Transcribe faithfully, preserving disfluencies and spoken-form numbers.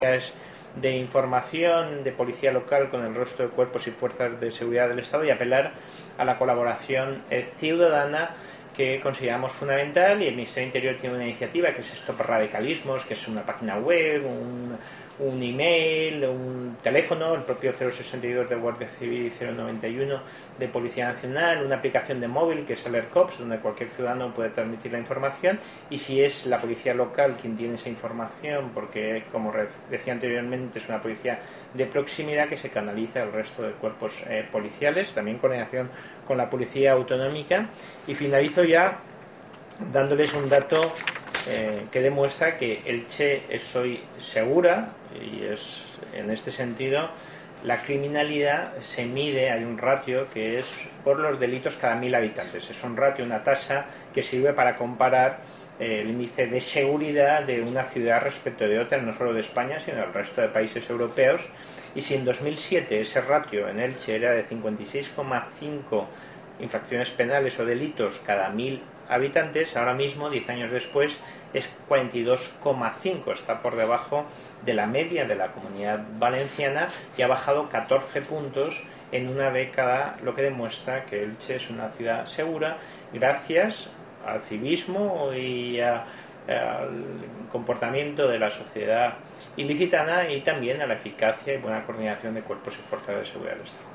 de información de policía local con el resto de cuerpos y fuerzas de seguridad del Estado y apelar a la colaboración eh, ciudadana que consideramos fundamental. Y el Ministerio del Interior tiene una iniciativa que es Stop Radicalismos, que es una página web, un, un email, un teléfono, el propio cero sesenta y dos de Guardia Civil y cero noventa y uno de Policía Nacional, una aplicación de móvil que es AlertCops, donde cualquier ciudadano puede transmitir la información, y si es la policía local quien tiene esa información, porque como decía anteriormente es una policía de proximidad, que se canaliza al resto de cuerpos eh, policiales, también en coordinación con la policía autonómica. Y finalizo ya dándoles un dato eh, que demuestra que Elche es hoy segura, y es en este sentido la criminalidad se mide, hay un ratio que es por los delitos cada mil habitantes. Es un ratio, una tasa que sirve para comparar eh, el índice de seguridad de una ciudad respecto de otra, no solo de España sino del resto de países europeos. Y si en dos mil siete ese ratio en Elche era de cincuenta y seis coma cinco infracciones penales o delitos cada mil habitantes, ahora mismo, diez años después, es cuarenta y dos coma cinco, está por debajo de la media de la Comunidad Valenciana y ha bajado catorce puntos en una década, lo que demuestra que Elche es una ciudad segura gracias al civismo y a, al comportamiento de la sociedad ilicitana, y también a la eficacia y buena coordinación de cuerpos y fuerzas de seguridad del Estado.